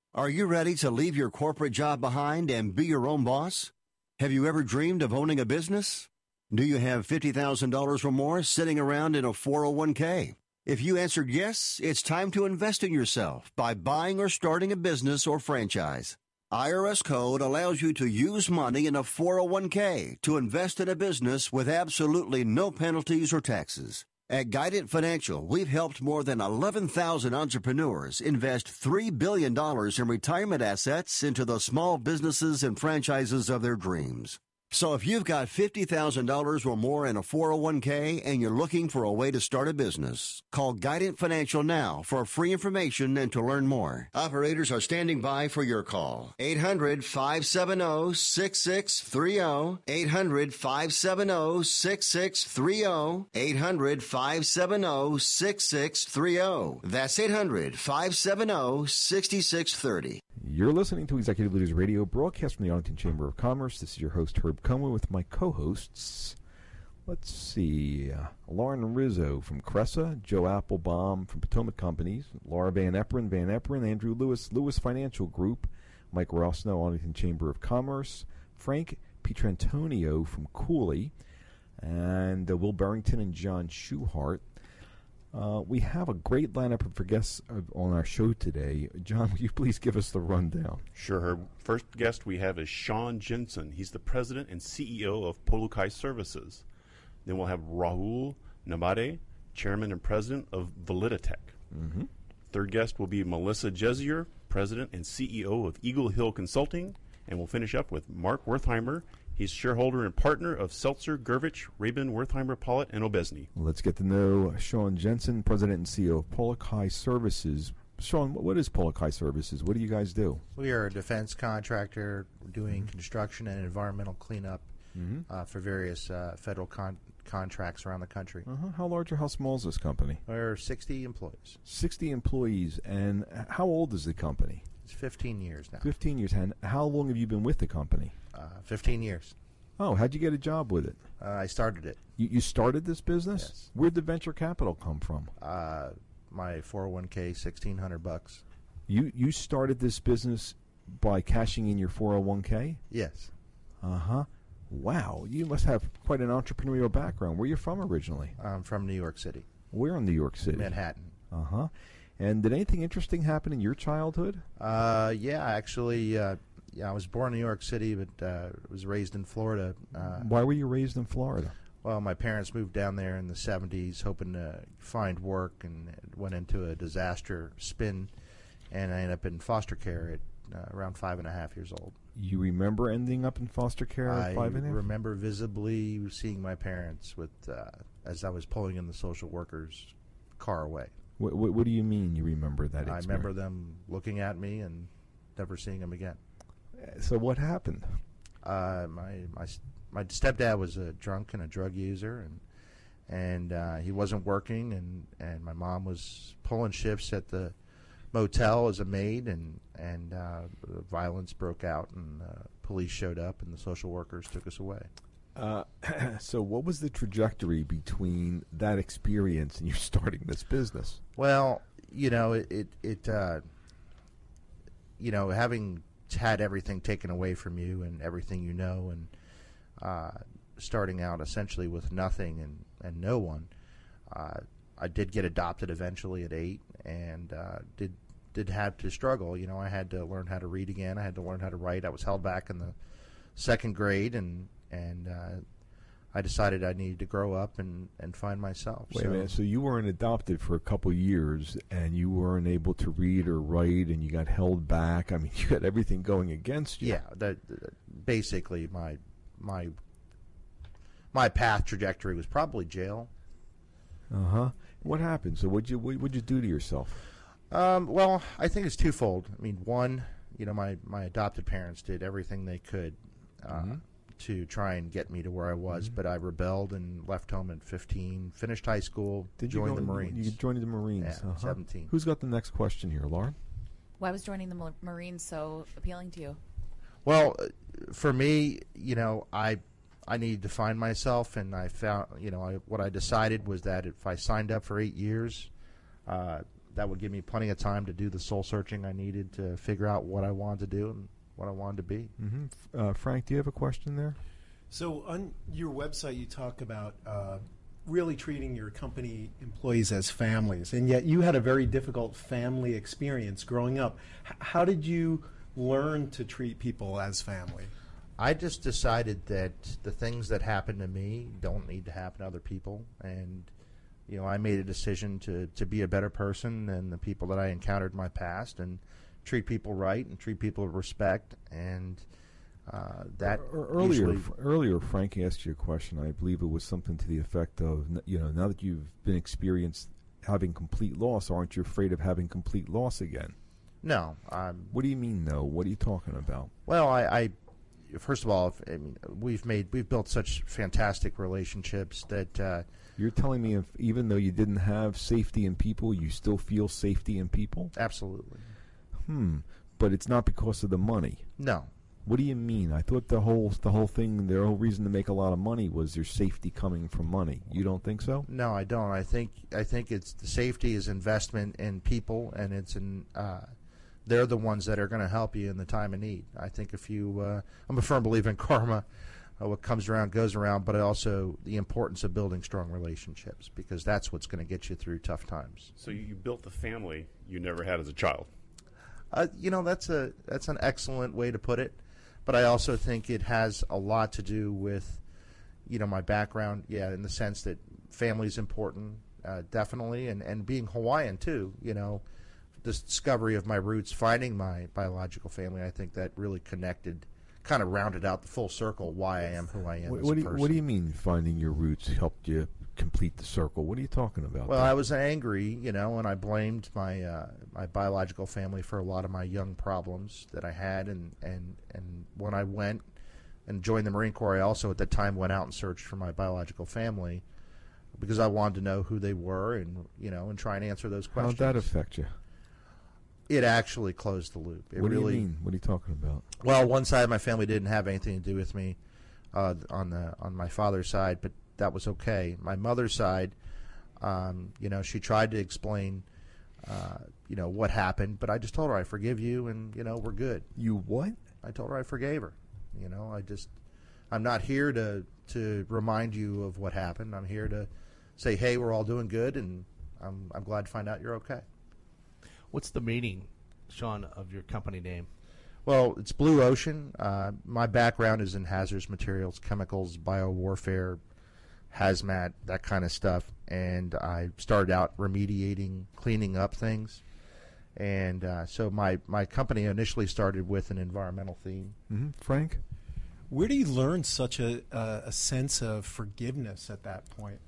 Are you ready to leave your corporate job behind and be your own boss? Have you ever dreamed of owning a business? Do you have $50,000 or more sitting around in a 401k? If you answered yes, it's time to invest in yourself by buying or starting a business or franchise. IRS code allows you to use money in a 401k to invest in a business with absolutely no penalties or taxes. At Guidant Financial, we've helped more than 11,000 entrepreneurs invest $3 billion in retirement assets into the small businesses and franchises of their dreams. So if you've got $50,000 or more in a 401k and you're looking for a way to start a business, call Guidant Financial now for free information and to learn more. Operators are standing by for your call. 800-570-6630. 800-570-6630. 800-570-6630. That's 800-570-6630. You're listening to Executive Leaders Radio, broadcast from the Arlington Chamber of Commerce. This is your host, Herb Conway, with my co-hosts. Let's see, Lauren Rizzo from Cressa, Joe Applebaum from Potomac Companies, Laura Van Eperen, Andrew Lewis Financial Group, Mike Rossno, Arlington Chamber of Commerce, Frank Pietrantonio from Cooley, and Will Barrington and John Schuhart. We have a great lineup of guests on our show today. John, will you please give us the rundown? Sure, Herb. First guest we have is Sean Jensen. He's the president and CEO of Polukai Services. Then we'll have Rahul Nabade, chairman and president of Validitech. Mm-hmm. Third guest will be Melissa Jezier, president and CEO of Eagle Hill Consulting. And we'll finish up with Mark Wertheimer. He's shareholder and partner of Seltzer, Gervich, Rabin, Wertheimer, Pollitt, and Obesny. Let's get to know Sean Jensen, president and CEO of Polukai Services. Sean, what is Polukai Services? What do you guys do? We are a defense contractor doing construction and environmental cleanup for various federal contracts around the country. How large or how small is this company? We're 60 employees. 60 employees. And how old is the company? It's 15 years now. 15 years. And how long have you been with the company? 15 years. Oh, how'd you get a job with it? I started it. You started this business? Yes. Where'd the venture capital come from? My 401k, $1,600. You started this business by cashing in your 401k? Yes. Wow, you must have quite an entrepreneurial background. Where are you from originally? I'm from New York City. Where in New York City? Manhattan. And did anything interesting happen in your childhood? Yeah, actually, I was born in New York City, but was raised in Florida. Why were you raised in Florida? Well, my parents moved down there in the 70s hoping to find work and went into a disaster spin, and I ended up in foster care at around 5.5 years old. You remember ending up in foster care at 5.5? I remember visibly seeing my parents with as I was pulling in the social worker's car away. What do you mean you remember that experience? I remember them looking at me and never seeing them again. So what happened? My stepdad was a drunk and a drug user, and he wasn't working, and my mom was pulling shifts at the motel as a maid, and violence broke out, and police showed up, and the social workers took us away. So what was the trajectory between that experience and you starting this business? Well, having had everything taken away from you and everything you know, and starting out essentially with nothing and no one, I did get adopted eventually at 8, and did have to struggle. I had to learn how to read again. I had to learn how to write. I was held back in the second grade, and I decided I needed to grow up and find myself. Wait a minute. So you weren't adopted for a couple years, and you weren't able to read or write, and you got held back. I mean, you had everything going against you. Yeah, basically my path trajectory was probably jail. What happened? So what'd you do to yourself? Well, I think it's twofold. I mean, one, my adopted parents did everything they could to try and get me to where I was, but I rebelled and left home at 15, finished high school, joined the Marines. You joined the Marines. Yeah, 17. Who's got the next question here, Lauren? Why was joining the Marines so appealing to you? Well, for me, I needed to find myself, and I found, what I decided was that if I signed up for 8 years, that would give me plenty of time to do the soul searching I needed to figure out what I wanted to do and what I wanted to be. Frank, do you have a question there? So on your website, you talk about really treating your company employees as families, and yet you had a very difficult family experience growing up. How did you learn to treat people as family? I just decided that the things that happen to me don't need to happen to other people, and I made a decision to be a better person than the people that I encountered in my past, and treat people right and treat people with respect, and that earlier Frank asked you a question. I believe it was something to the effect of, now that you've been experienced having complete loss, aren't you afraid of having complete loss again? No. What do you mean, no? What are you talking about? Well, I first of all, we've built such fantastic relationships that you're telling me, if even though you didn't have safety in people, you still feel safety in people? Absolutely. But it's not because of the money. No. What do you mean? I thought the whole thing, the whole reason to make a lot of money was your safety coming from money. You don't think so? No, I don't. I think it's the safety is investment in people, and it's in they're the ones that are going to help you in the time of need. I think if you, I'm a firm believer in karma. What comes around goes around, but also the importance of building strong relationships, because that's what's going to get you through tough times. So you built the family you never had as a child. That's an excellent way to put it. But I also think it has a lot to do with, my background, in the sense that family is important, definitely, and being Hawaiian, too, the discovery of my roots, finding my biological family, I think that really connected, kind of rounded out the full circle why I am who I am as a person. What do you mean finding your roots helped you complete the circle? What are you talking about? Well, I was angry, and I blamed my my biological family for a lot of my young problems that I had, and when I went and joined the Marine Corps, I also at the time went out and searched for my biological family because I wanted to know who they were and and try and answer those questions. How'd that affect you? It actually closed the loop. What do you mean? What are you talking about? Well, one side of my family didn't have anything to do with me on my father's side, but that was okay. My mother's side, she tried to explain, what happened, but I just told her I forgive you, and we're good. You what? I told her I forgave her. I'm not here to remind you of what happened. I'm here to say, hey, we're all doing good, and I'm glad to find out you're okay. What's the meaning, Sean, of your company name? Well, it's Blue Ocean. My background is in hazardous materials, chemicals, biowarfare, hazmat, that kind of stuff. And I started out remediating, cleaning up things. And so my company initially started with an environmental theme. Frank? Where do you learn such a sense of forgiveness at that point?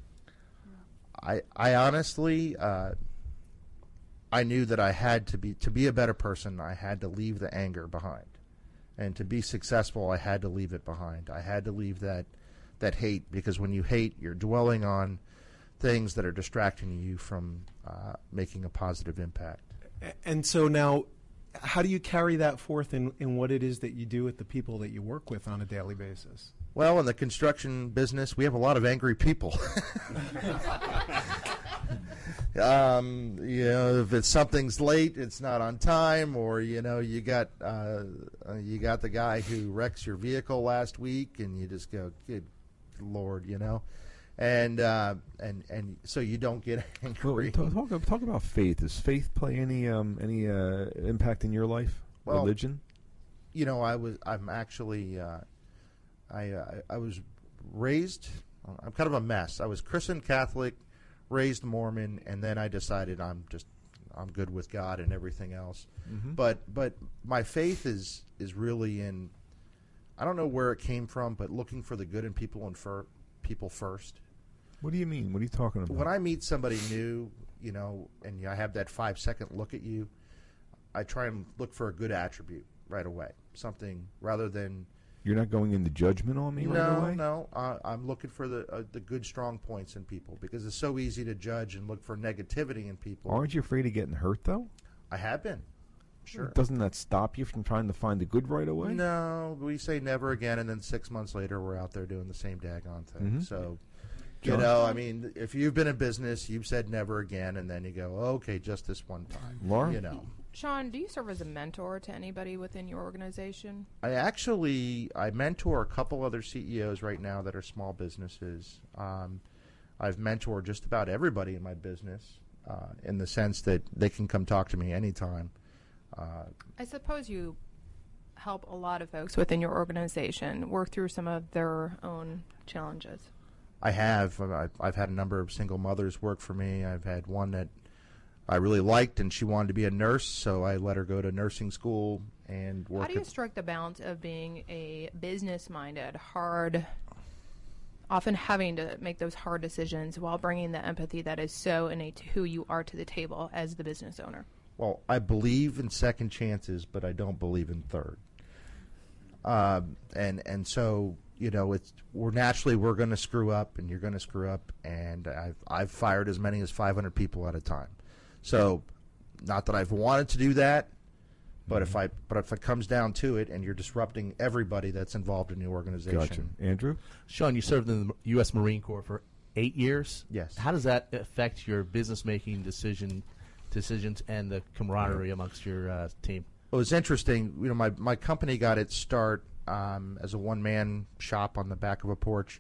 I honestly... I knew that I had to be a better person. I had to leave the anger behind, and to be successful, I had to leave it behind. I had to leave that hate, because when you hate, you're dwelling on things that are distracting you from making a positive impact. And so now, how do you carry that forth in what it is that you do with the people that you work with on a daily basis? Well, in the construction business, we have a lot of angry people. If it's something's late, it's not on time, or you got the guy who wrecks your vehicle last week, and you just go, good Lord, and so you don't get angry. Well, talk about faith. Does faith play any impact in your life? Well, religion? I was raised. I'm kind of a mess. I was Christian, Catholic, raised Mormon, and then I decided I'm good with God and everything else. But my faith is really in, I don't know where it came from, but looking for the good in people and for people first. What do you mean? What are you talking about? When I meet somebody new, and I have that 5-second look at you, I try and look for a good attribute right away. Something rather than... You're not going into judgment on me right away? No. I'm looking for the good, strong points in people, because it's so easy to judge and look for negativity in people. Aren't you afraid of getting hurt, though? I have been. Sure. Doesn't that stop you from trying to find the good right away? No. We say never again, and then 6 months later, we're out there doing the same daggone thing. So, You know, I mean, if you've been in business, you've said never again, and then you go, okay, just this one time. Laura? You know. Sean, do you serve as a mentor to anybody within your organization? I mentor a couple other CEOs right now that are small businesses. I've mentored just about everybody in my business in the sense that they can come talk to me anytime. I suppose you help a lot of folks within your organization work through some of their own challenges. I have. I've had a number of single mothers work for me. I've had one that I really liked, and she wanted to be a nurse, so I let her go to nursing school and work. How do you strike the balance of being a business-minded, often having to make those hard decisions while bringing the empathy that is so innate to who you are to the table as the business owner? Well, I believe in second chances, but I don't believe in third. And so, you know, we're going to screw up, and you're going to screw up, and I've fired as many as 500 people at a time. So, not that I've wanted to do that, but if it comes down to it, and you're disrupting everybody that's involved in the organization. Gotcha. Andrew? Sean, you served in the U.S. Marine Corps for 8 years. Yes. How does that affect your business-making decisions and the camaraderie amongst your team? Well, it's interesting. You know, my company got its start as a one-man shop on the back of a porch.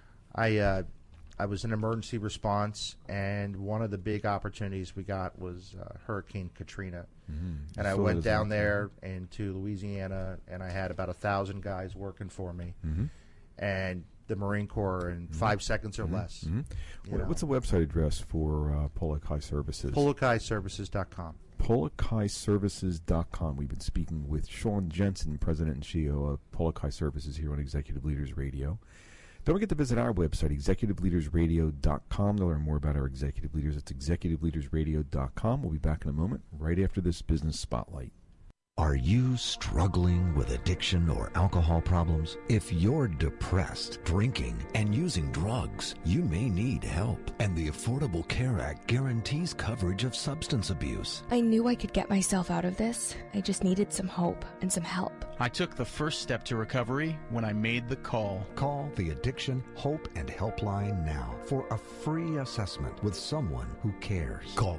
I was in emergency response, and one of the big opportunities we got was Hurricane Katrina. Mm-hmm. And I went down there into Louisiana, and I had about 1,000 guys working for me. Mm-hmm. And the Marine Corps in 5 seconds or less. Mm-hmm. What's the website address for Pollock High Services? PollockHighServices.com. PollockHighServices.com. We've been speaking with Sean Jensen, President and CEO of Pollock High Services here on Executive Leaders Radio. Don't forget to visit our website, executiveleadersradio.com, to learn more about our executive leaders. It's executiveleadersradio.com. We'll be back in a moment, right after this business spotlight. Are you struggling with addiction or alcohol problems? If you're depressed, drinking, and using drugs, you may need help. And the Affordable Care Act guarantees coverage of substance abuse. I knew I could get myself out of this. I just needed some hope and some help. I took the first step to recovery when I made the call. Call the Addiction, Hope, and Helpline now for a free assessment with someone who cares. Call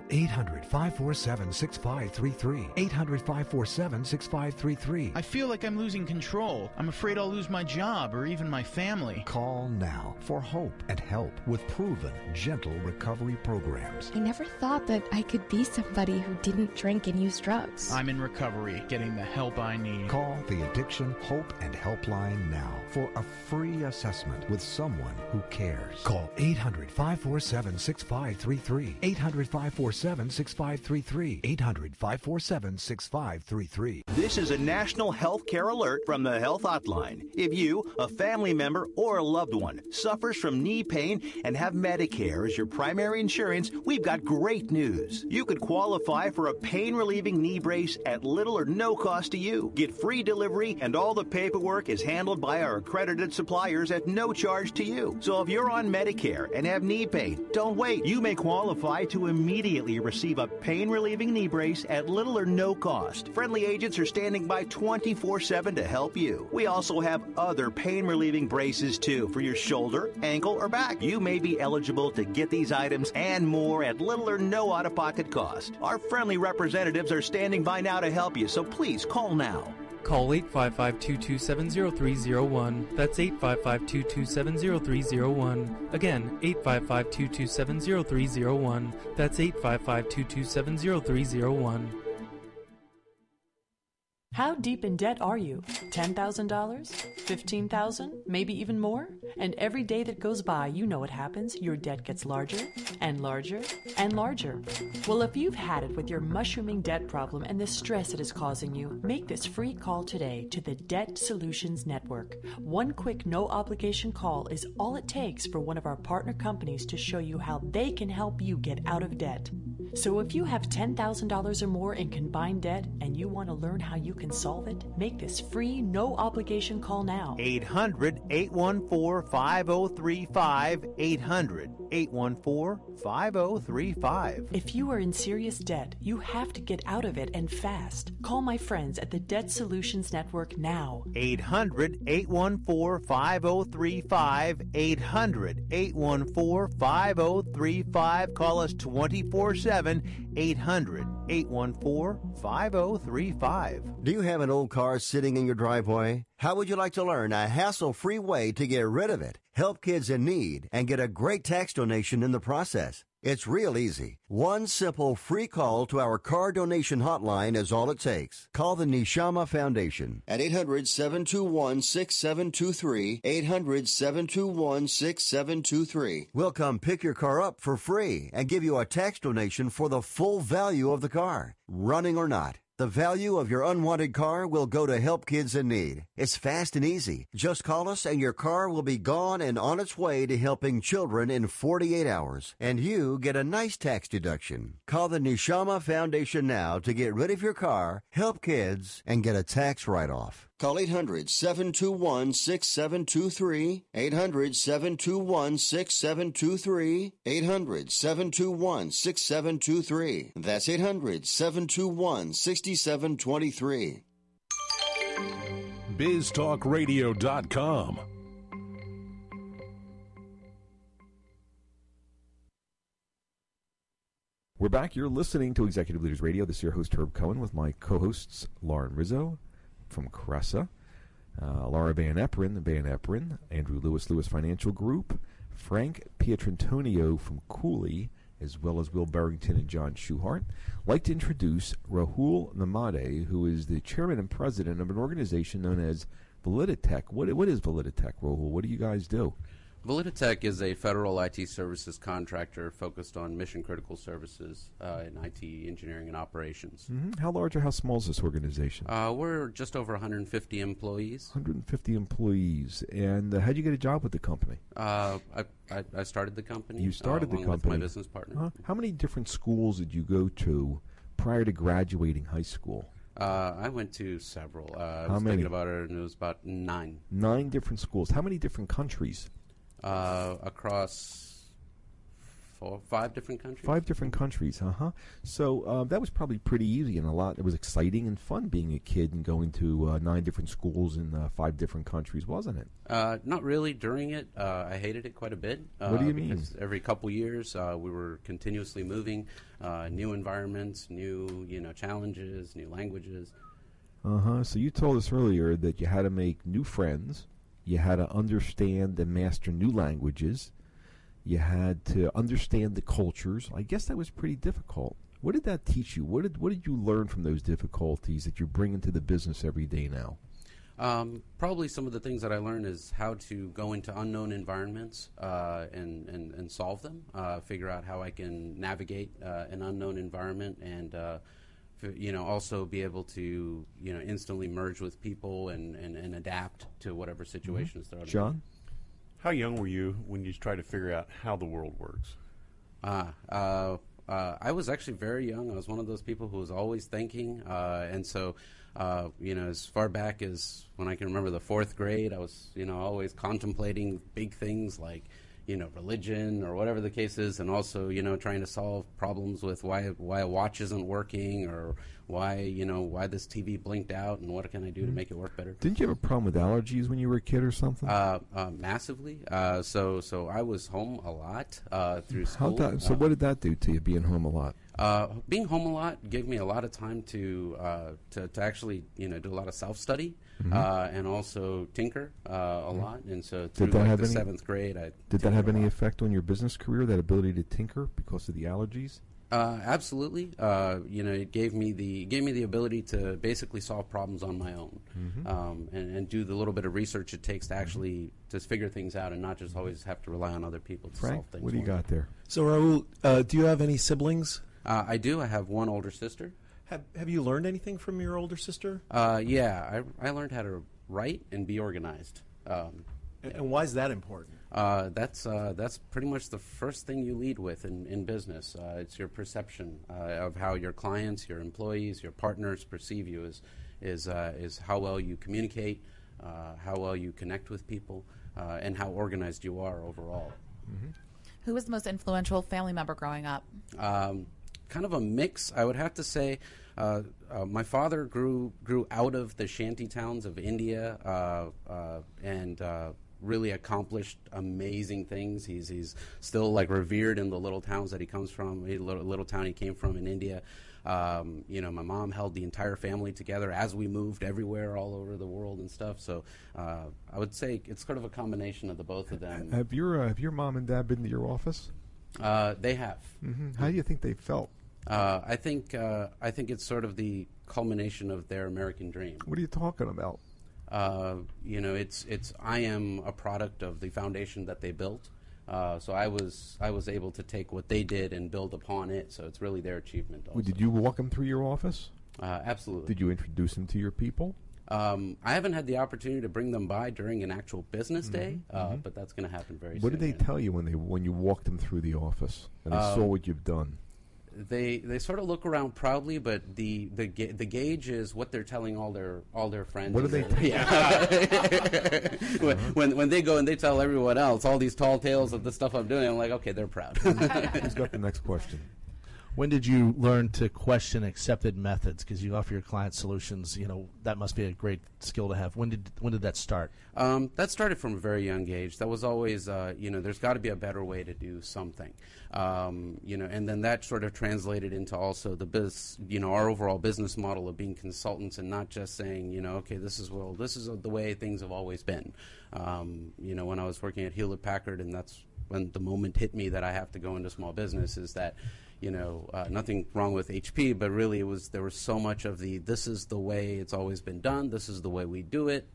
800-547-6533. 800-547-6533. I feel like I'm losing control. I'm afraid I'll lose my job or even my family. Call now for hope and help with proven, gentle recovery programs. I never thought that I could be somebody who didn't drink and use drugs. I'm in recovery, getting the help I need. Call the Addiction, Hope, and Helpline now for a free assessment with someone who cares. Call 800-547-6533. 800-547-6533. 800-547-6533. This is a national health care alert from the Health Hotline. If you, a family member, or a loved one suffers from knee pain and have Medicare as your primary insurance, we've got great news. You could qualify for a pain-relieving knee brace at little or no cost to you. Get free delivery, and all the paperwork is handled by our accredited suppliers at no charge to you. So if you're on Medicare and have knee pain, don't wait. You may qualify to immediately receive a pain-relieving knee brace at little or no cost. Friendly agents are standing by 24/7 to help you. We also have other pain-relieving braces, too, for your shoulder, ankle, or back. You may be eligible to get these items and more at little or no out-of-pocket cost. Our friendly representatives are standing by now to help you, so please call now. Call 855-227-0301. That's 855-227-0301. Again, 855-227-0301. That's 855-227-0301. How deep in debt are you? $10,000? $15,000? Maybe even more? And every day that goes by, you know what happens. Your debt gets larger and larger and larger. Well, if you've had it with your mushrooming debt problem and the stress it is causing you, make this free call today to the Debt Solutions Network. One quick, no-obligation call is all it takes for one of our partner companies to show you how they can help you get out of debt. So if you have $10,000 or more in combined debt and you want to learn how you can solve it, make this free, no obligation call now. 800-814-5035. 800-814-5035. If you are in serious debt, you have to get out of it and fast. Call my friends at the Debt Solutions Network now. 800-814-5035. 800-814-5035. Call us 24/7. 800-814-5035. Do you have an old car sitting in your driveway? How would you like to learn a hassle-free way to get rid of it, help kids in need, and get a great tax donation in the process? It's real easy. One simple free call to our car donation hotline is all it takes. Call the Neshama Foundation at 800-721-6723, 800-721-6723. We'll come pick your car up for free and give you a tax donation for the full value of the car, running or not. The value of your unwanted car will go to help kids in need. It's fast and easy. Just call us and your car will be gone and on its way to helping children in 48 hours. And you get a nice tax deduction. Call the Neshama Foundation now to get rid of your car, help kids, and get a tax write-off. Call 800-721-6723, 800-721-6723, 800-721-6723. That's 800-721-6723. BizTalkRadio.com. We're back. You're listening to Executive Leaders Radio. This is your host, Herb Cohen, with my co-hosts, Lauren Rizzo from Cressa, Laura Van Eprin, Andrew Lewis Financial Group, Frank Pietrantonio from Cooley, as well as Will Barrington and John Schuhart. I'd like to introduce Rahul Namade, who is the chairman and president of an organization known as Validitech. What is Validitech, Rahul? What do you guys do? Validitech is a federal IT services contractor focused on mission-critical services in IT engineering and operations. Mm-hmm. How large or how small is this organization? We're just over 150 employees. 150 employees. And how did you get a job with the company? I started the company. You started the company. With my business partner. How many different schools did you go to prior to graduating high school? I went to several. I was many? thinking about it, and it was about 9. 9 different schools. How many different countries? Across 5 different countries. 5 different countries, So that was probably pretty easy and it was exciting and fun being a kid and going to 9 different schools in 5 different countries, wasn't it? Not really. During it, I hated it quite a bit. What do you mean? Because every couple years, we were continuously moving, new environments, new challenges, new languages. So you told us earlier that you had to make new friends. You had to understand and master new languages. You had to understand the cultures. I guess that was pretty difficult. What did that teach you? What did you learn from those difficulties that you bring into the business every day now? Probably some of the things that I learned is how to go into unknown environments and solve them, figure out how I can navigate an unknown environment and also be able to instantly merge with people and adapt to whatever situation is thrown at me. John? How young were you when you tried to figure out how the world works? I was actually very young. I was one of those people who was always thinking, and so as far back as when I can remember the 4th grade, I was always contemplating big things like religion or whatever the case is, and also trying to solve problems with why a watch isn't working or why this TV blinked out and what can I do to make it work better. Didn't you have a problem with allergies when you were a kid or something? Massively. So I was home a lot through school. What did that do to you, being home a lot? Being home a lot gave me a lot of time to actually do a lot of self-study and also tinker a lot. And so through the 7th grade, did that have any effect on your business career? That ability to tinker because of the allergies? Absolutely. It gave me the ability to basically solve problems on my own and do the little bit of research it takes to actually just figure things out and not just always have to rely on other people to solve things. What do you got there? So Rahul, do you have any siblings? I do. I have one older sister. Have you learned anything from your older sister? Yeah, I learned how to write and be organized. And why is that important? That's pretty much the first thing you lead with in business. It's your perception of how your clients, your employees, your partners perceive you is how well you communicate, how well you connect with people, and how organized you are overall. Mm-hmm. Who was the most influential family member growing up? Kind of a mix, I would have to say. My father grew out of the shanty towns of India and really accomplished amazing things. He's still like revered in the little towns that he comes from, little town he came from in India. My mom held the entire family together as we moved everywhere all over the world and stuff. So I would say it's sort of a combination of the both of them. Have your mom and dad been to your office? They have. Mm-hmm. How do you think they felt? I think it's sort of the culmination of their American dream. What are you talking about? I am a product of the foundation that they built. So I was able to take what they did and build upon it. So it's really their achievement. Also. Did you walk them through your office? Absolutely. Did you introduce them to your people? I haven't had the opportunity to bring them by during an actual business day, but that's going to happen very soon. What did they tell you when you walked them through the office and they saw what you've done? They sort of look around proudly, but the gauge is what they're telling all their friends. What do they tell you? Yeah. when they go and they tell everyone else all these tall tales of the stuff I'm doing, I'm like, okay, they're proud. Who's got the next question? When did you learn to question accepted methods? Because you offer your clients solutions. That must be a great skill to have. When did that start? That started from a very young age. That was always, there's got to be a better way to do something. And then that sort of translated into also our overall business model of being consultants and not just saying, okay, this is the way things have always been. When I was working at Hewlett Packard, and that's when the moment hit me that I have to go into small business, is that nothing wrong with HP, but really there was so much of this is the way it's always been done. This is the way we do it.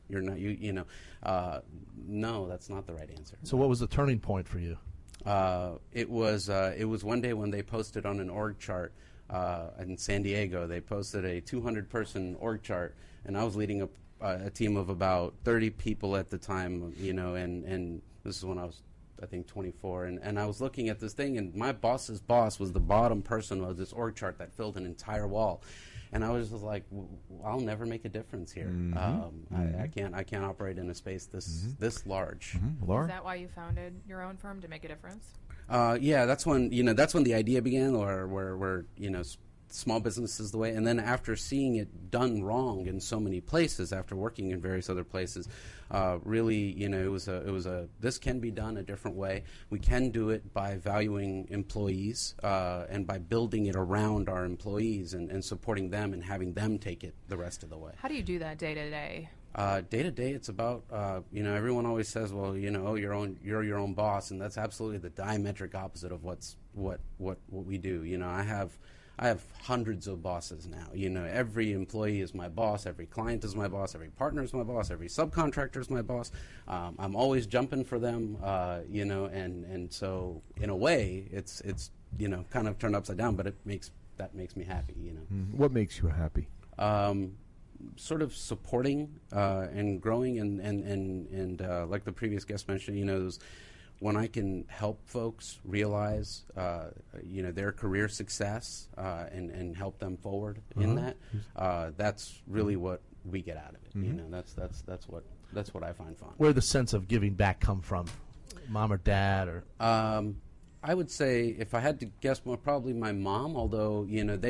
No, that's not the right answer. So what was the turning point for you? It was one day when they posted on an org chart in San Diego. They posted a 200-person org chart, and I was leading a team of about 30 people at the time. And this is when I was, I think, 24, and I was looking at this thing, and my boss's boss was the bottom person of this org chart that filled an entire wall, and I was just like, I'll never make a difference here. I can't operate in a space this large. Laura? Is that why you founded your own firm, to make a difference? Yeah, that's when the idea began, or where small business is the way. And then after seeing it done wrong in so many places, after working in various other places, really, it was this can be done a different way. We can do it by valuing employees and by building it around our employees and supporting them and having them take it the rest of the way. How do you do that day to day? Day to day, it's about everyone always says, well, you're your own boss, and that's absolutely the diametric opposite of what we do. I have hundreds of bosses now. Every employee is my boss. Every client is my boss. Every partner is my boss. Every subcontractor is my boss. I'm always jumping for them. And so in a way, it's kind of turned upside down, but that makes me happy. What makes you happy? Sort of supporting and growing and like the previous guest mentioned, when I can help folks realize, their career success and help them forward in that, that's really what we get out of it. That's what I find fun. Where the sense of giving back come from, mom or dad, or? I would say, if I had to guess, probably my mom. Although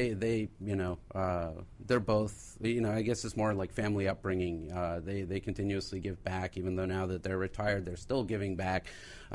they're both. I guess it's more like family upbringing. They continuously give back, even though now that they're retired, they're still giving back.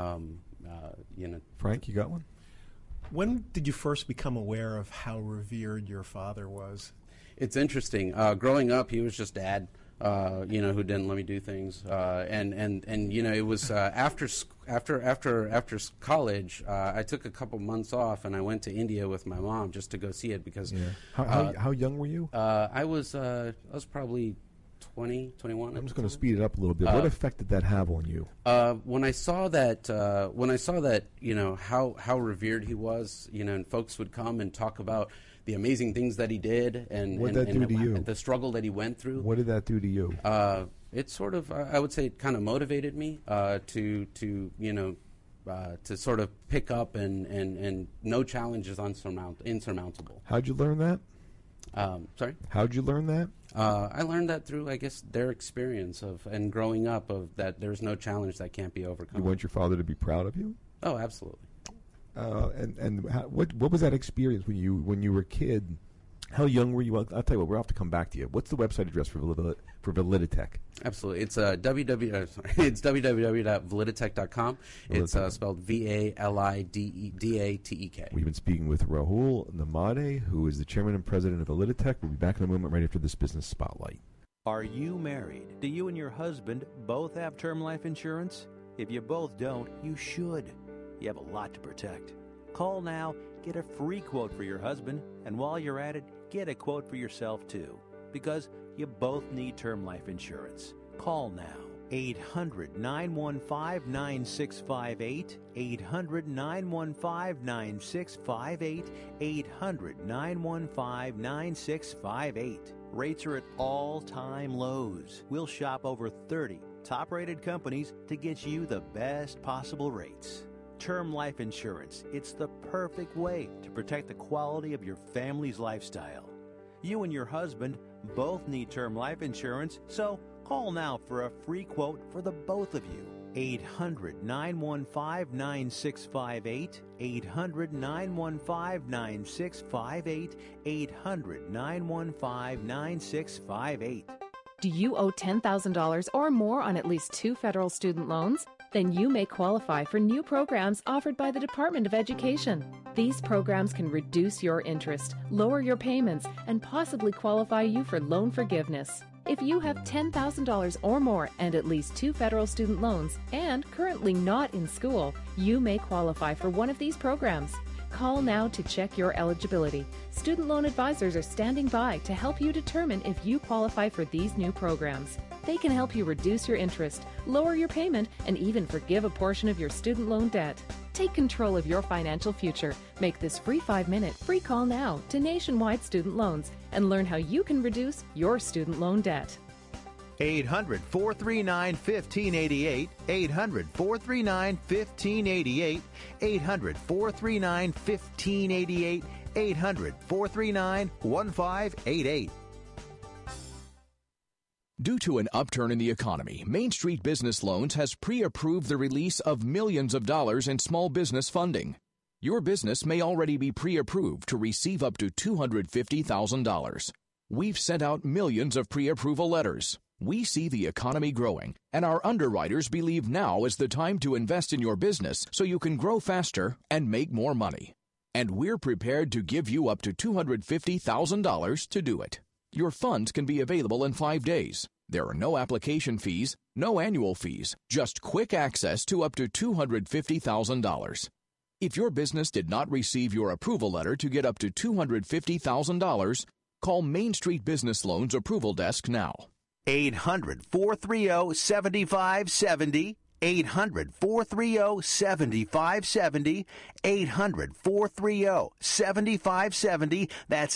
Frank, you got one? When did you first become aware of how revered your father was? It's interesting. Growing up, he was just dad. Who didn't let me do things, and it was after college. I took a couple months off and I went to India with my mom just to go see it because. Yeah. How young were you? I was probably 20, 21. I'm just going to speed it up a little bit. What effect did that have on you? When I saw that, how revered he was, and folks would come and talk about the amazing things that he did, and what did that do to you? The struggle that he went through. What did that do to you? It sort of, I would say, it kind of motivated me to sort of pick up and no challenge is insurmountable. How'd you learn that? Sorry? How'd you learn that? I learned that through, I guess, their experience and growing up of that there's no challenge that can't be overcome. You want your father to be proud of you? Oh, absolutely. What was that experience when you were a kid? How young were you? I'll tell you what. We'll have to come back to you. What's the website address for Validitech? Absolutely, it's www.validitech.com. It's spelled VALIDATEK. We've been speaking with Rahul Namade, who is the chairman and president of Validitech. We'll be back in a moment, right after this business spotlight. Are you married? Do you and your husband both have term life insurance? If you both don't, you should. You have a lot to protect. Call now, get a free quote for your husband, and while you're at it, get a quote for yourself too, because you both need term life insurance. Call now. 800-915-9658, 800-915-9658, 800-915-9658. Rates are at all-time lows. We'll shop over 30 top-rated companies to get you the best possible rates. Term life insurance, it's the perfect way to protect the quality of your family's lifestyle. You and your husband both need term life insurance, so call now for a free quote for the both of you. 800-915-9658, 800-915-9658, 800-915-9658. Do you owe $10,000 or more on at least 2 federal student loans? Then you may qualify for new programs offered by the Department of Education. These programs can reduce your interest, lower your payments, and possibly qualify you for loan forgiveness. If you have $10,000 or more and at least 2 federal student loans and currently not in school, you may qualify for one of these programs. Call now to check your eligibility. Student loan advisors are standing by to help you determine if you qualify for these new programs. They can help you reduce your interest, lower your payment, and even forgive a portion of your student loan debt. Take control of your financial future. Make this free 5-minute free call now to Nationwide Student Loans and learn how you can reduce your student loan debt. 800-439-1588, 800-439-1588, 800-439-1588, 800-439-1588. Due to an upturn in the economy, Main Street Business Loans has pre-approved the release of millions of dollars in small business funding. Your business may already be pre-approved to receive up to $250,000. We've sent out millions of pre-approval letters. We see the economy growing, and our underwriters believe now is the time to invest in your business so you can grow faster and make more money. And we're prepared to give you up to $250,000 to do it. Your funds can be available in 5 days. There are no application fees, no annual fees, just quick access to up to $250,000. If your business did not receive your approval letter to get up to $250,000, call Main Street Business Loans Approval Desk now. 800-430-7570, 800-430-7570, 800-430-7570. That's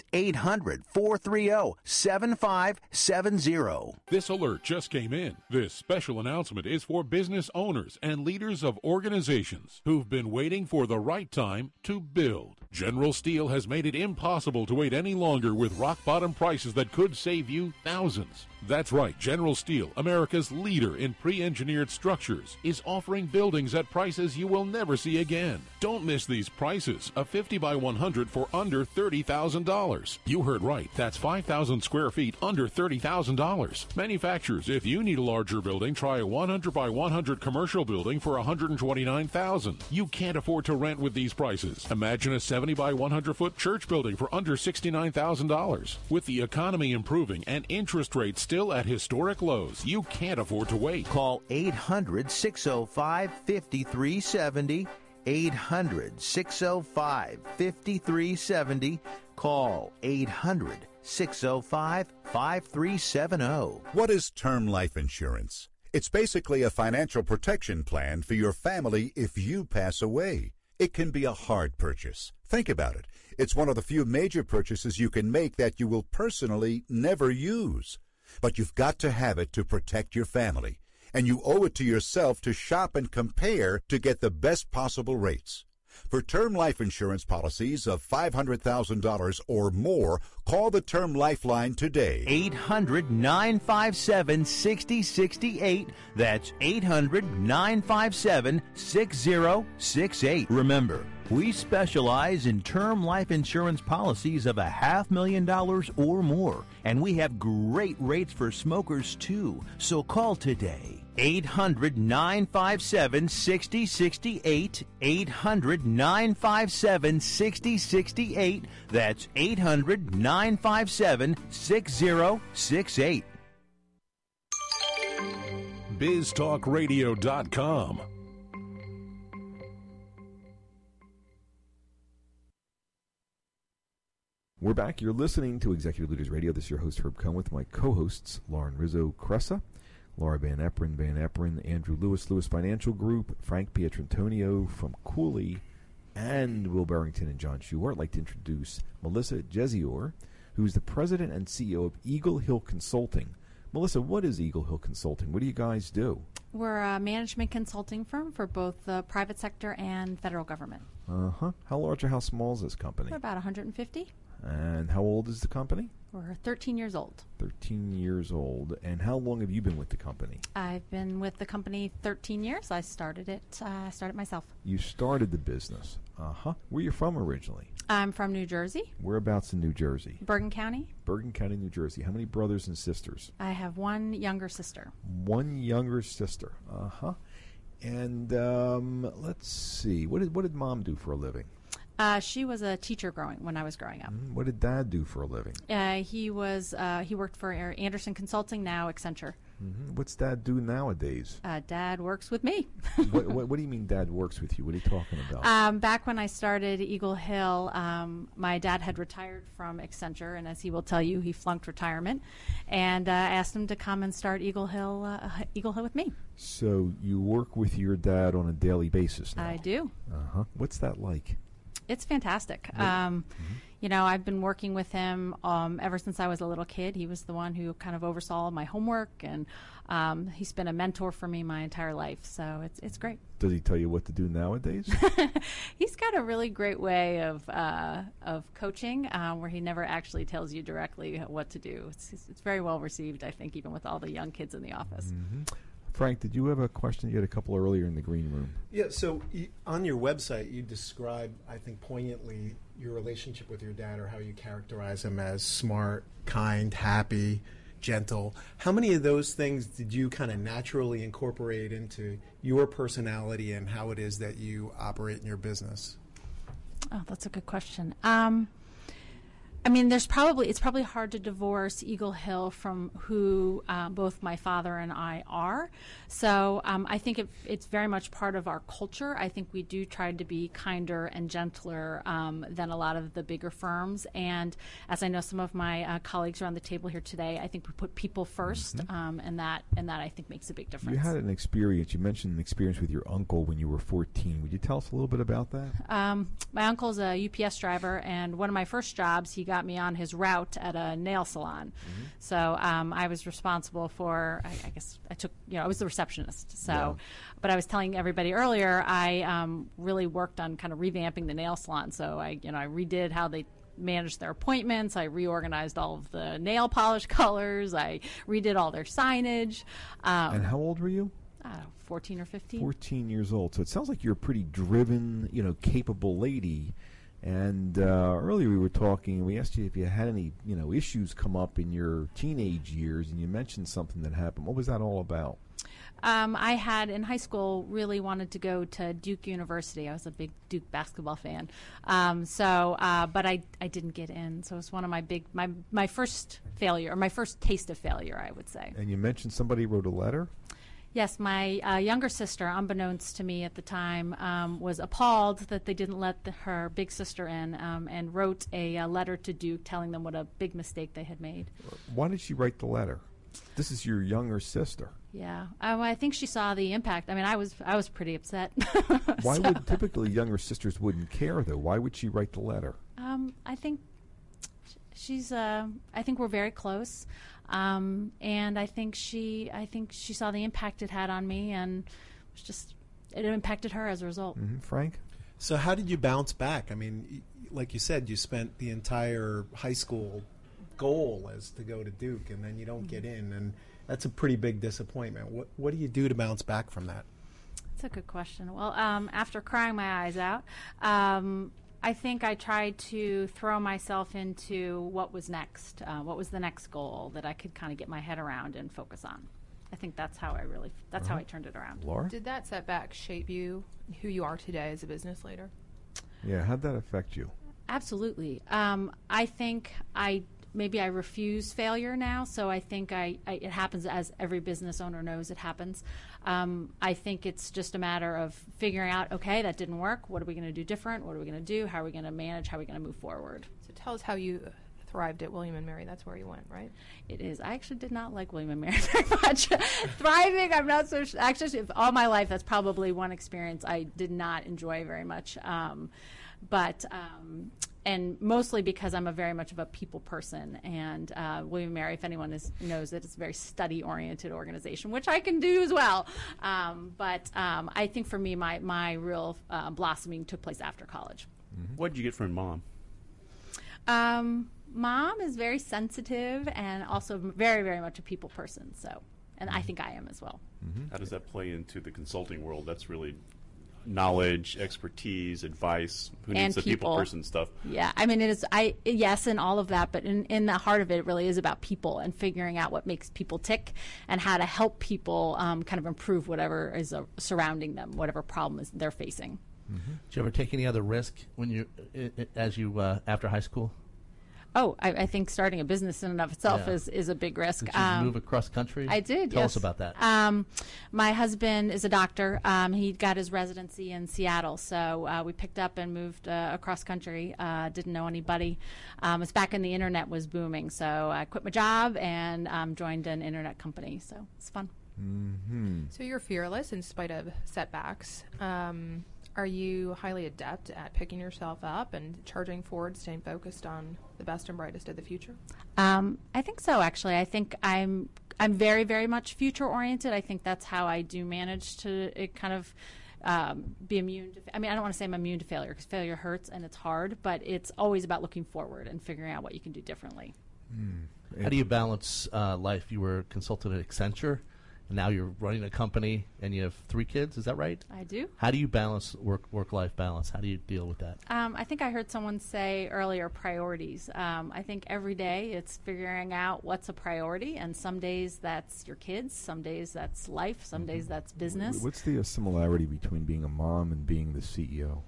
800-430-7570. This alert just came in. This special announcement is for business owners and leaders of organizations who've been waiting for the right time to build. General Steel has made it impossible to wait any longer with rock-bottom prices that could save you thousands. That's right, General Steel, America's leader in pre-engineered structures, is offering buildings at prices you will never see again. Don't miss these prices. A 50 by 100 for under $30,000. You heard right. That's 5,000 square feet under $30,000. Manufacturers, if you need a larger building, try a 100 by 100 commercial building for $129,000. You can't afford to rent with these prices. Imagine a 70 by 100 foot church building for under $69,000. With the economy improving and interest rates still at historic lows, you can't afford to wait. Call 800-605-5370, 800-605-5370. Call 800-605-5370. What is term life insurance? It's basically a financial protection plan for your family if you pass away. It can be a hard purchase. Think about it. It's one of the few major purchases you can make that you will personally never use. But you've got to have it to protect your family. And you owe it to yourself to shop and compare to get the best possible rates. For term life insurance policies of $500,000 or more, call the Term Lifeline today. 800-957-6068. That's 800-957-6068. Remember, we specialize in term life insurance policies of $500,000 or more, and we have great rates for smokers too. So call today. 800-957-6068. 800-957-6068. That's 800-957-6068. BizTalkRadio.com. We're back. You're listening to Executive Leaders Radio. This is your host, Herb Cohen, with my co-hosts, Lauren Rizzo Cressa, Laura Van Eperen, Andrew Lewis Financial Group, Frank Pietrantonio from Cooley, and Will Barrington and John Schuhart. I'd like to introduce Melissa Jezior, who's the president and CEO of Eagle Hill Consulting. Melissa, what is Eagle Hill Consulting? What do you guys do? We're a management consulting firm for both the private sector and federal government. Uh-huh. How large or how small is this company? We're about 150. And how old is the company? We're 13 years old. 13 years old. And how long have you been with the company? I've been with the company 13 years. I started myself. You started the business. Uh-huh. Where are you from originally? I'm from New Jersey. Whereabouts in New Jersey? Bergen County. Bergen County, New Jersey. How many brothers and sisters? I have one younger sister. One younger sister. Uh-huh. And let's see. What did Mom do for a living? She was a teacher when I was growing up. What did Dad do for a living? He worked for Anderson Consulting, now Accenture. Mm-hmm. What's Dad do nowadays? Dad works with me. What do you mean Dad works with you? What are you talking about? Back when I started Eagle Hill, my dad had retired from Accenture, and as he will tell you, he flunked retirement, and asked him to come and start Eagle Hill with me. So you work with your dad on a daily basis now? I do. Uh-huh. What's that like? It's fantastic. You know, I've been working with him ever since I was a little kid. He was the one who kind of oversaw my homework, and he's been a mentor for me my entire life. So it's great. Does he tell you what to do nowadays? He's got a really great way of coaching, where he never actually tells you directly what to do. It's very well received, I think, even with all the young kids in the office. Mm-hmm. Frank, did you have a question? You had a couple earlier in the green room. Yeah, so on your website, you describe, I think, poignantly your relationship with your dad, or how you characterize him as smart, kind, happy, gentle. How many of those things did you kind of naturally incorporate into your personality and how it is that you operate in your business? Oh, that's a good question. I mean, it's probably hard to divorce Eagle Hill from who both my father and I are. So I think it's very much part of our culture. I think we do try to be kinder and gentler than a lot of the bigger firms. And as I know some of my colleagues around the table here today, I think we put people first, and that I think makes a big difference. You had an experience. You mentioned an experience with your uncle when you were 14. Would you tell us a little bit about that? My uncle's a UPS driver, and one of my first jobs, he got me on his route at a nail salon. Mm-hmm. So I was responsible for, I guess I took, I was the receptionist. So, yeah. But I was telling everybody earlier, I really worked on kind of revamping the nail salon. So I redid how they managed their appointments. I reorganized all of the nail polish colors. I redid all their signage. And how old were you? 14 or 15. 14 years old. So it sounds like you're a pretty driven, capable lady. And earlier we were talking, we asked you if you had any, issues come up in your teenage years, and you mentioned something that happened. What was that all about? I had, in high school, really wanted to go to Duke University. I was a big Duke basketball fan. But I didn't get in. So it was one of my first failure, or my first taste of failure, I would say. And you mentioned somebody wrote a letter? Yes, my younger sister, unbeknownst to me at the time, was appalled that they didn't let her big sister in, and wrote a letter to Duke telling them what a big mistake they had made. Why did she write the letter? This is your younger sister. Yeah, I think she saw the impact. I mean, I was pretty upset. Why would typically younger sisters wouldn't care though? Why would she write the letter? I think she's. I think we're very close, and I think she saw the impact it had on me, and it impacted her as a result. Frank? So how did you bounce back? I mean, like you said, you spent the entire high school goal as to go to Duke, and then you don't get in, and that's a pretty big disappointment. What do you do to bounce back from that? That's a good question. Well, after crying my eyes out, I think I tried to throw myself into what was next. What was the next goal that I could kind of get my head around and focus on? I think that's how I turned it around. Laura? Did that setback shape you, who you are today as a business leader? Yeah, how'd that affect you? Absolutely. I think maybe I refuse failure now, so I think it happens, as every business owner knows it happens. I think it's just a matter of figuring out, okay, that didn't work. What are we going to do different? What are we going to do? How are we going to manage? How are we going to move forward? So tell us how you thrived at William & Mary. That's where you went, right? It is. I actually did not like William & Mary very much. Thriving, I'm not so sure. Actually, all my life, that's probably one experience I did not enjoy very much. And mostly because I'm very much of a people person, and William & Mary, if anyone knows it, it's a very study-oriented organization, which I can do as well. But I think for me, my real blossoming took place after college. What did you get from Mom? Mom is very sensitive and also very, very much a people person. So, and I think I am as well. How does that play into the consulting world? That's really knowledge, expertise, advice. Who needs the people person stuff? Yeah, I mean, it is. Yes, and all of that, but in the heart of it really is about people and figuring out what makes people tick and how to help people kind of improve whatever is surrounding them, whatever problem they're facing. Did you ever take any other risk when you after high school? Oh, I think starting a business in and of itself is a big risk. Did you move across country? I did, Tell yes. us about that. My husband is a doctor. He got his residency in Seattle, so we picked up and moved across country. Didn't know anybody. It was back when the internet was booming, so I quit my job and joined an internet company, so it's fun. So you're fearless in spite of setbacks. Are you highly adept at picking yourself up and charging forward, staying focused on the best and brightest of the future? I think so, actually. I think I'm very, very much future oriented. I think that's how I do manage to kind of be immune to. I mean, I don't want to say I'm immune to failure, because failure hurts and it's hard, but it's always about looking forward and figuring out what you can do differently. How do you balance life? You were a consultant at Accenture, and now you're running a company, and you have 3 kids. Is that right? I do. How do you balance work-life balance? How do you deal with that? I think I heard someone say earlier priorities. I think every day it's figuring out what's a priority, and some days that's your kids, some days that's life, some days that's business. What's the similarity between being a mom and being the CEO?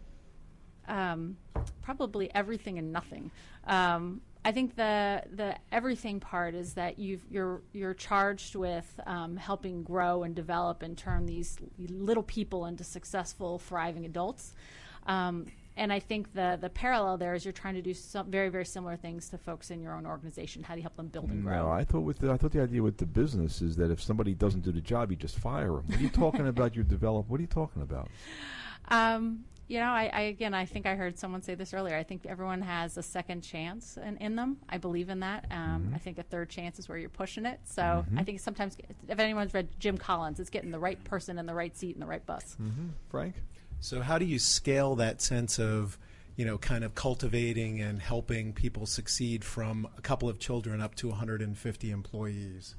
Probably everything and nothing. I think the everything part is that you're charged with helping grow and develop and turn these little people into successful, thriving adults. And I think the parallel there is you're trying to do some very, very similar things to folks in your own organization. How do you help them build and grow? No, I thought the idea with the business is that if somebody doesn't do the job, you just fire them. What are you talking about? What are you talking about? I think I heard someone say this earlier. I think everyone has a second chance in them. I believe in that. I think a third chance is where you're pushing it. So I think sometimes, if anyone's read Jim Collins, it's getting the right person in the right seat in the right bus. Frank? So how do you scale that sense of, kind of cultivating and helping people succeed from a couple of children up to 150 employees?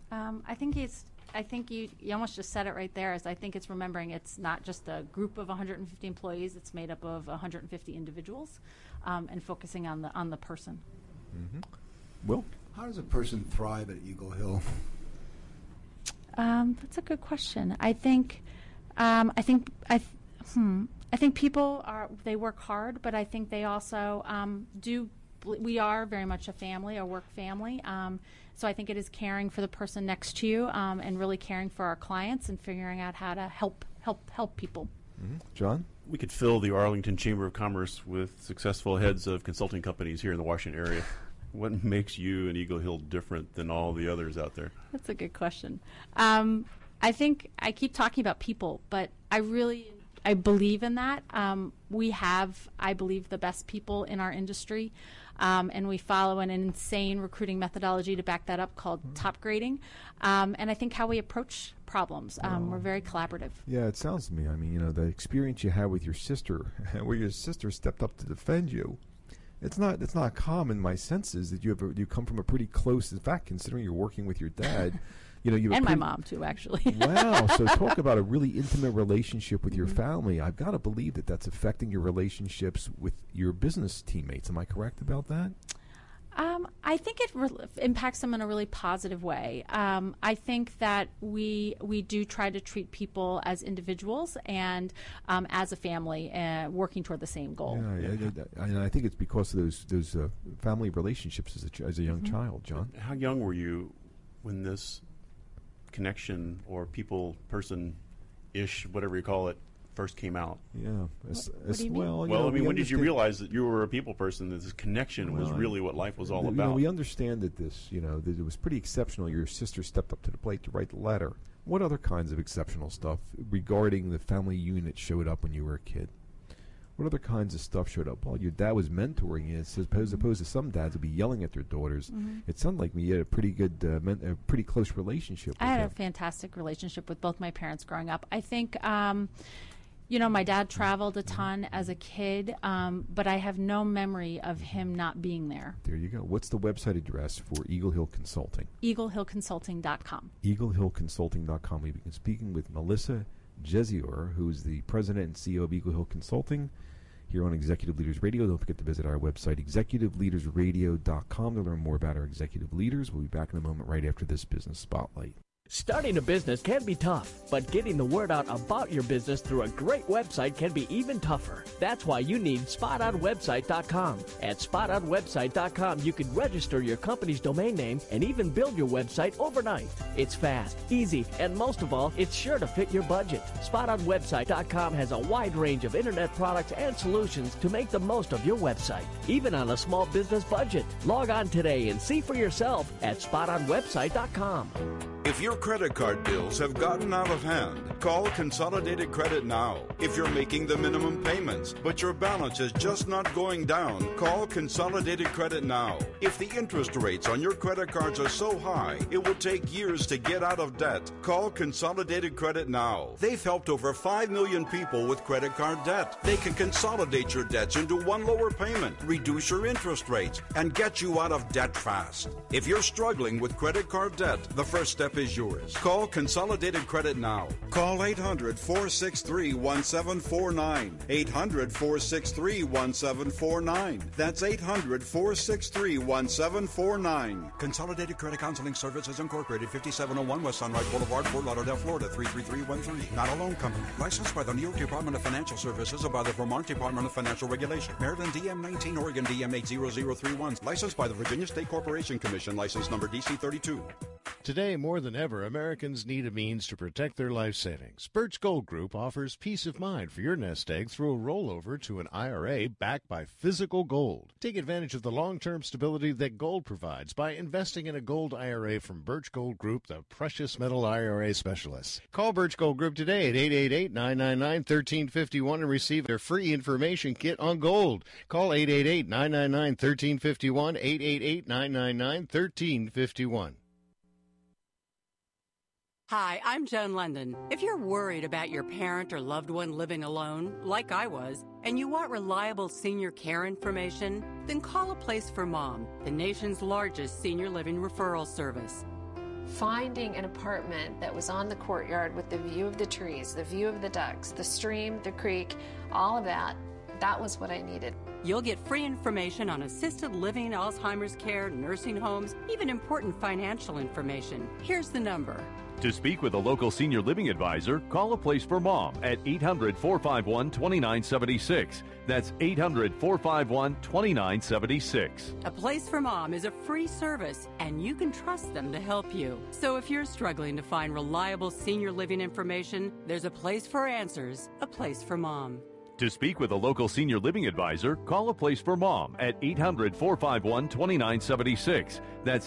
I think you almost just said it right there. I think it's remembering it's not just a group of 150 employees. It's made up of 150 individuals, and focusing on the person. Will? How does a person thrive at Eagle Hill? That's a good question. I think people they work hard, but I think they also we are very much a family, a work family. So I think it is caring for the person next to you, and really caring for our clients and figuring out how to help people. John? We could fill the Arlington Chamber of Commerce with successful heads of consulting companies here in the Washington area. What makes you and Eagle Hill different than all the others out there? That's a good question. I think I keep talking about people, but I believe in that. We have, I believe, the best people in our industry, and we follow an insane recruiting methodology to back that up called top grading. And I think how we approach problems, we're very collaborative. Yeah, it sounds to me, I mean, the experience you had with your sister, where your sister stepped up to defend you, it's not common. My sense is that you come from a pretty close, in fact, considering you're working with your dad, you and my mom too, actually. Wow! So talk about a really intimate relationship with your family. I've got to believe that that's affecting your relationships with your business teammates. Am I correct about that? I think it impacts them in a really positive way. I think that we do try to treat people as individuals and as a family, working toward the same goal. Yeah, and I think it's because of those family relationships as a young child, John. How young were you when this connection or person-ish, whatever you call it, first came out? Yeah. What do you mean? Well, I mean, when did you realize that you were a people person, that this connection was really what life was all about? We understand that that it was pretty exceptional. Your sister stepped up to the plate to write the letter. What other kinds of exceptional stuff regarding the family unit showed up when you were a kid? What other kinds of stuff showed up? Well, your dad was mentoring you, as opposed to some dads would be yelling at their daughters. It sounded like you had a pretty good, a pretty close relationship with I had them. a fantastic relationship with both my parents growing up. I think, my dad traveled a ton as a kid, but I have no memory of him not being there. There you go. What's the website address for Eagle Hill Consulting? EagleHillConsulting.com. EagleHillConsulting.com. We've been speaking with Melissa Jezior, who is the president and CEO of Eagle Hill Consulting, here on Executive Leaders Radio. Don't forget to visit our website, executiveleadersradio.com, to learn more about our executive leaders. We'll be back in a moment right after this business spotlight. Starting a business can be tough, but getting the word out about your business through a great website can be even tougher. That's why you need SpotOnWebsite.com. At SpotOnWebsite.com, you can register your company's domain name and even build your website overnight. It's fast, easy, and most of all, it's sure to fit your budget. SpotOnWebsite.com has a wide range of internet products and solutions to make the most of your website, even on a small business budget. Log on today and see for yourself at SpotOnWebsite.com. If your credit card bills have gotten out of hand, call Consolidated Credit now. If you're making the minimum payments, but your balance is just not going down, call Consolidated Credit now. If the interest rates on your credit cards are so high, it will take years to get out of debt, call Consolidated Credit now. They've helped over 5 million people with credit card debt. They can consolidate your debts into one lower payment, reduce your interest rates, and get you out of debt fast. If you're struggling with credit card debt, the first step is yours. Call Consolidated Credit now. Call 800-463-1749. 800-463-1749. That's 800-463-1749. Consolidated Credit Counseling Services Incorporated, 5701 West Sunrise Boulevard, Fort Lauderdale, Florida, 33313. Not a loan company. Licensed by the New York Department of Financial Services or by the Vermont Department of Financial Regulation. Maryland DM 19, Oregon DM 80031. Licensed by the Virginia State Corporation Commission. License number DC 32. Today, more than ever, Americans need a means to protect their life savings. Birch Gold Group offers peace of mind for your nest egg through a rollover to an IRA backed by physical gold. Take advantage of the long-term stability that gold provides by investing in a gold IRA from Birch Gold Group, the precious metal IRA specialists. Call Birch Gold Group today at 888-999-1351 and receive their free information kit on gold. Call 888-999-1351, 888-999-1351. Hi, I'm Joan London. If you're worried about your parent or loved one living alone, like I was, and you want reliable senior care information, then call A Place for Mom, the nation's largest senior living referral service. Finding an apartment that was on the courtyard with the view of the trees, the view of the ducks, the stream, the creek, all of that, that was what I needed. You'll get free information on assisted living, Alzheimer's care, nursing homes, even important financial information. Here's the number. To speak with a local senior living advisor, call A Place for Mom at 800-451-2976. That's 800-451-2976. A Place for Mom is a free service, and you can trust them to help you. So if you're struggling to find reliable senior living information, there's a place for answers, A Place for Mom. To speak with a local senior living advisor, call A Place for Mom at 800-451-2976. That's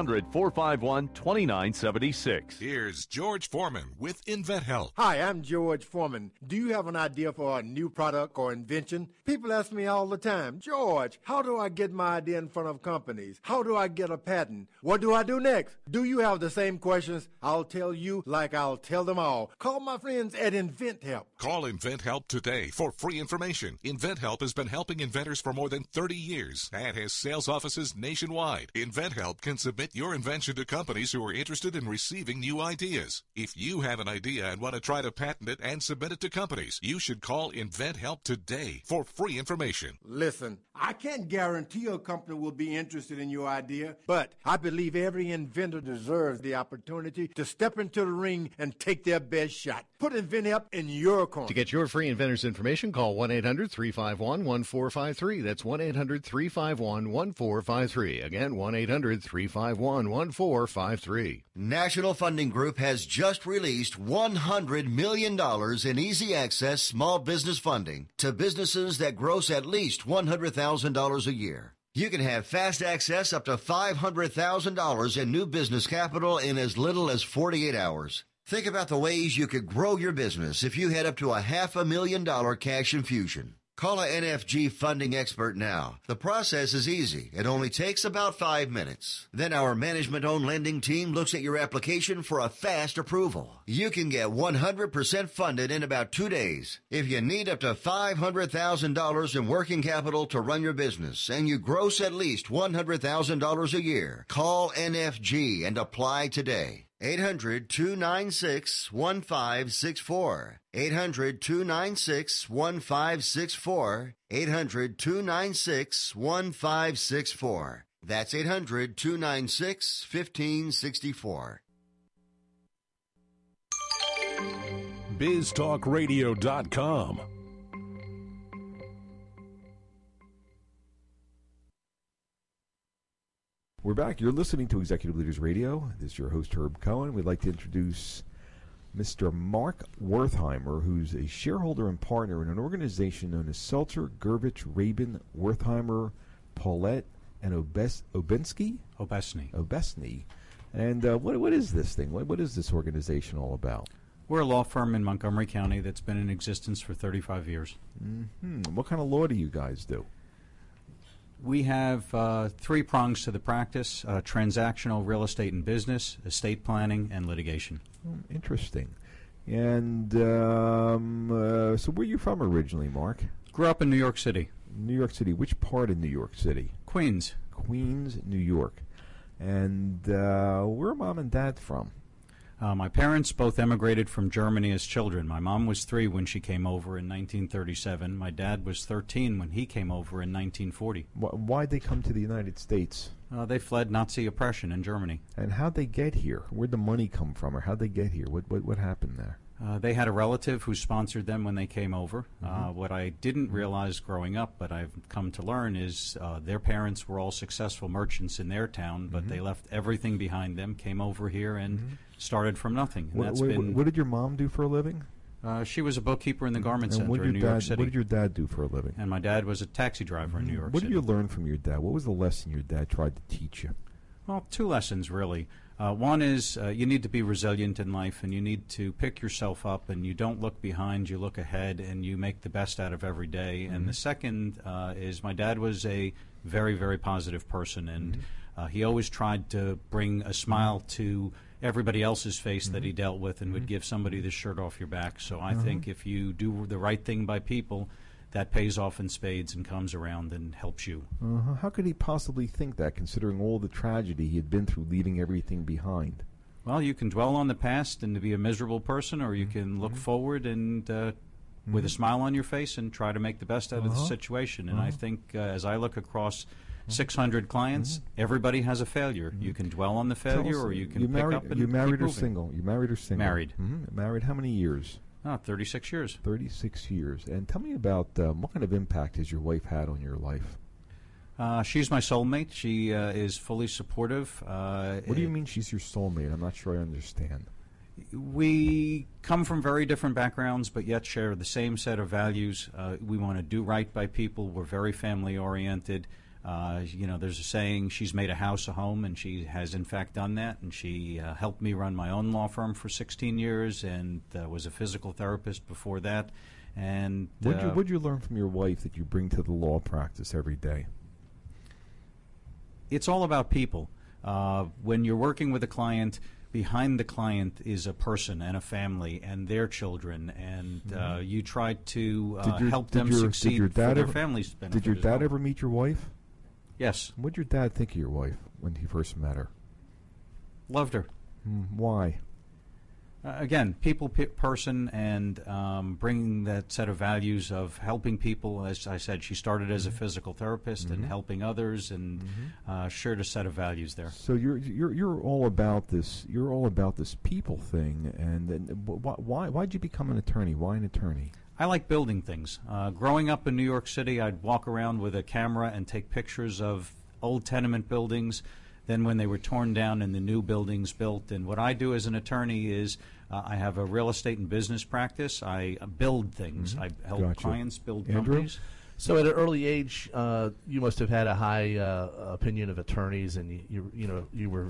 800-451-2976. Here's George Foreman with InventHelp. Hi, I'm George Foreman. Do you have an idea for a new product or invention? People ask me all the time, George, how do I get my idea in front of companies? How do I get a patent? What do I do next? Do you have the same questions? I'll tell you like I'll tell them all. Call my friends at InventHelp. Call InventHelp today for free information. InventHelp has been helping inventors for more than 30 years and has sales offices nationwide. InventHelp can submit your invention to companies who are interested in receiving new ideas. If you have an idea and want to try to patent it and submit it to companies, you should call InventHelp today for free information. Listen, I can't guarantee a company will be interested in your idea, but I believe every inventor deserves the opportunity to step into the ring and take their best shot. Put InventHelp in your corner. To get your free inventor's information, call 1-800-351-1453. That's 1-800-351-1453. Again, 1-800-351-1453. National Funding Group has just released $100 million in easy access small business funding to businesses that gross at least $100,000 a year. You can have fast access up to $500,000 in new business capital in as little as 48 hours. Think about the ways you could grow your business if you had up to a $500,000 cash infusion. Call a NFG funding expert now. The process is easy. It only takes about 5 minutes. Then our management-owned lending team looks at your application for a fast approval. You can get 100% funded in about 2 days. If you need up to $500,000 in working capital to run your business and you gross at least $100,000 a year, call NFG and apply today. 800-296-1564. 800-296-1564. 800-296-1564. That's 800-296-1564. BizTalkRadio.com. We're back. You're listening to Executive Leaders Radio. This is your host, Herb Cohen. We'd like to introduce Mr. Mark Wertheimer, who's a shareholder and partner in an organization known as Seltzer, Gervich, Rabin, Wertheimer, Paulette, and Obesny. And what is this thing? What is this organization all about? We're a law firm in Montgomery County that's been in existence for 35 years. Mm-hmm. What kind of law do you guys do? We have 3 prongs to the practice: transactional real estate and business, estate planning, and litigation. Interesting. And so where are you from originally, Mark? Grew up in New York City. New York City. Which part of New York City? Queens. Queens, New York. And where are Mom and Dad from? My parents both emigrated from Germany as children. My mom was 3 when she came over in 1937. My dad was 13 when he came over in 1940. Why'd they come to the United States? They fled Nazi oppression in Germany. And how'd they get here? Where'd the money come from, or how'd they get here? What happened there? They had a relative who sponsored them when they came over. What I didn't realize growing up, but I've come to learn, is their parents were all successful merchants in their town, but they left everything behind them, came over here, and started from nothing. And what did your mom do for a living? She was a bookkeeper in the garment center in New York City. What did your dad do for a living? And my dad was a taxi driver in New York City. What did you learn from your dad? What was the lesson your dad tried to teach you? Well, 2 lessons, really. One is you need to be resilient in life, and you need to pick yourself up, and you don't look behind, you look ahead, and you make the best out of every day. And the second is my dad was a very, very positive person, and he always tried to bring a smile to everybody else's face that he dealt with, and would give somebody the shirt off your back. So I think if you do the right thing by people, that pays off in spades and comes around and helps you. How could he possibly think that, considering all the tragedy he had been through, leaving everything behind? Well, you can dwell on the past and to be a miserable person, or you can look forward and with a smile on your face and try to make the best out of the situation. And I think as I look across 600 clients, everybody has a failure. You can dwell on the failure, or you can pick up and you married keep or moving. single? You married or single? Married. Married. How many years? 36 years. 36 years. And tell me about what kind of impact has your wife had on your life? She's my soulmate. She is fully supportive. What do you mean she's your soulmate? I'm not sure I understand. We come from very different backgrounds, but yet share the same set of values. We want to do right by people. We're very family-oriented. There's a saying, she's made a house a home, and she has, in fact, done that. And she helped me run my own law firm for 16 years and was a physical therapist before that. And what'd you learn from your wife that you bring to the law practice every day? It's all about people. When you're working with a client, behind the client is a person and a family and their children, and you try to help them succeed for their family's benefit. Did your dad ever meet your wife? Yes. What did your dad think of your wife when he first met her? Loved her. Why? Again, people, person, and bringing that set of values of helping people. As I said, she started as a physical therapist and helping others, and shared a set of values there. So you're all about this. You're all about this people thing. And why'd you become an attorney? Why an attorney? I like building things. Growing up in New York City, I'd walk around with a camera and take pictures of old tenement buildings. Then when they were torn down and the new buildings built. And what I do as an attorney is I have a real estate and business practice. I build things. I help clients build companies. So at an early age, you must have had a high opinion of attorneys, and you were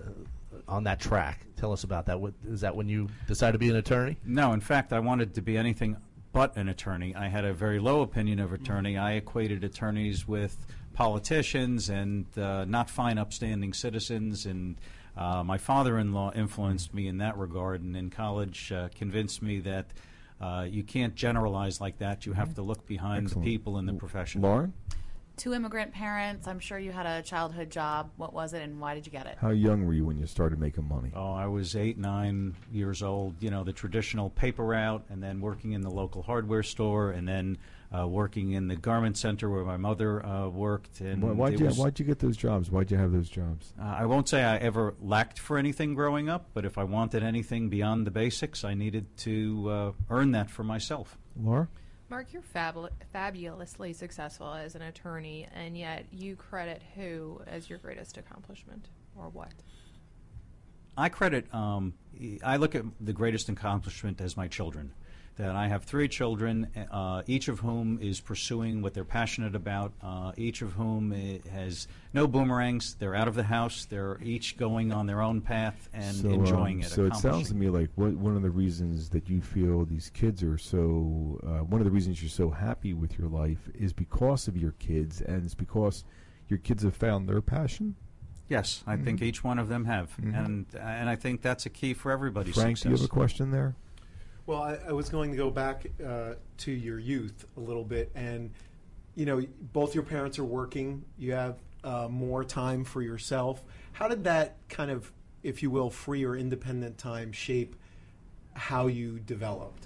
on that track. Tell us about that. Is that when you decided to be an attorney? No, in fact, I wanted to be anything but an attorney. I had a very low opinion of attorney. I equated attorneys with politicians and not fine, upstanding citizens. And my father-in-law influenced me in that regard, and in college convinced me that you can't generalize like that. You have to look behind the people in the profession. Lauren? 2 immigrant parents. I'm sure you had a childhood job. What was it, and why did you get it? How young were you when you started making money? Oh, I was 8, 9 years old. You know, the traditional paper route, and then working in the local hardware store, and then working in the garment center where my mother worked. And why'd you get those jobs? Why'd you have those jobs? I won't say I ever lacked for anything growing up, but if I wanted anything beyond the basics, I needed to earn that for myself. Laura? Mark, you're fabulously successful as an attorney, and yet you credit who as your greatest accomplishment, or what? I look at the greatest accomplishment as my children. That I have 3 children, each of whom is pursuing what they're passionate about, each of whom has no boomerangs. They're out of the house. They're each going on their own path and enjoying it. So it sounds to me like one of the reasons that you feel these kids are so, one of the reasons you're so happy with your life is because of your kids, and it's because your kids have found their passion? Yes, I think each one of them have. And I think that's a key for everybody's Frank, success. do you have a question there? Well, I was going to go back to your youth a little bit, and both your parents are working. You have more time for yourself. How did that kind of, if you will, free or independent time shape how you developed?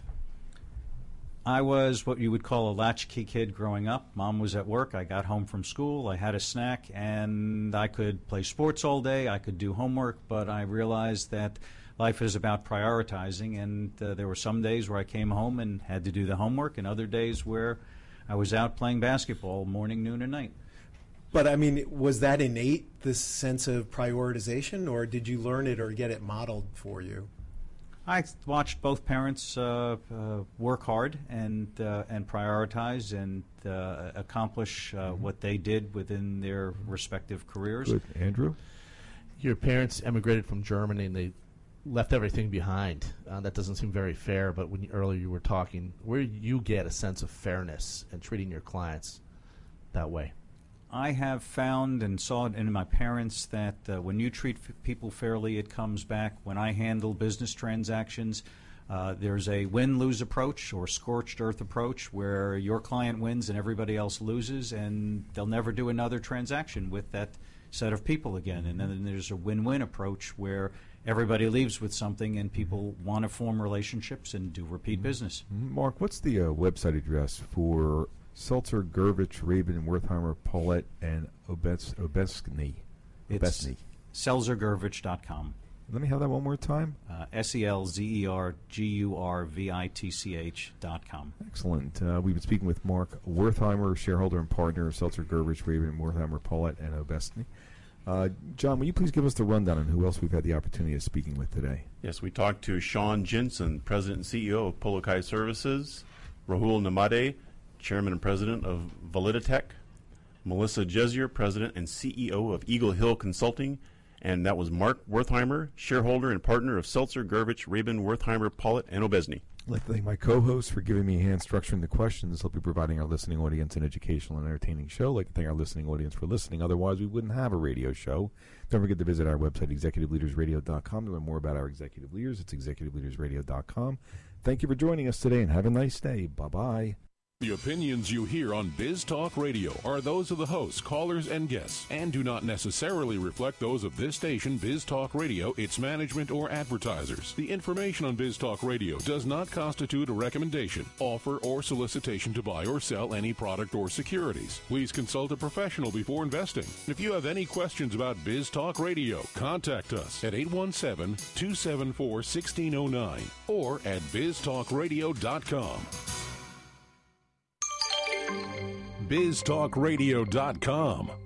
I was what you would call a latchkey kid growing up. Mom was at work. I got home from school. I had a snack, and I could play sports all day. I could do homework, but I realized that life is about prioritizing, and there were some days where I came home and had to do the homework, and other days where I was out playing basketball morning, noon, and night. But, I mean, was that innate, this sense of prioritization, or did you learn it or get it modeled for you? I watched both parents work hard and prioritize and accomplish what they did within their respective careers. Good. Andrew? Your parents emigrated from Germany, and they left everything behind. That doesn't seem very fair, but earlier you were talking, where do you get a sense of fairness and treating your clients that way? I have found and saw it in my parents that when you treat people fairly, it comes back. When I handle business transactions, there's a win-lose approach or scorched earth approach where your client wins and everybody else loses, and they'll never do another transaction with that set of people again. And then there's a win-win approach where everybody leaves with something and people want to form relationships and do repeat business. Mark, what's the website address for Seltzer, Gervich, Rabin, Wertheimer, Paulette, and Obesny? It's selzergervich.com. Let me have that one more time. SELZERGURVITCH.com. Excellent. We've been speaking with Mark Wertheimer, shareholder and partner of Seltzer, Gervich, Rabin, Wertheimer, Paulette, and Obesny. John, will you please give us the rundown on who else we've had the opportunity of speaking with today? Yes, we talked to Sean Jensen, President and CEO of Polokai Services, Rahul Namade, Chairman and President of Validitech, Melissa Jezier, President and CEO of Eagle Hill Consulting, and that was Mark Wertheimer, shareholder and partner of Seltzer, Gervich, Rabin, Wertheimer, Pollitt, and Obesny. I'd like to thank my co-hosts for giving me a hand structuring the questions. They'll be providing our listening audience an educational and entertaining show. I'd like to thank our listening audience for listening. Otherwise, we wouldn't have a radio show. Don't forget to visit our website, executiveleadersradio.com, to learn more about our executive leaders. It's executiveleadersradio.com. Thank you for joining us today, and have a nice day. Bye-bye. The opinions you hear on Biz Talk Radio are those of the hosts, callers, and guests, and do not necessarily reflect those of this station, Biz Talk Radio, its management, or advertisers. The information on Biz Talk Radio does not constitute a recommendation, offer, or solicitation to buy or sell any product or securities. Please consult a professional before investing. If you have any questions about Biz Talk Radio, contact us at 817-274-1609 or at biztalkradio.com. biztalkradio.com.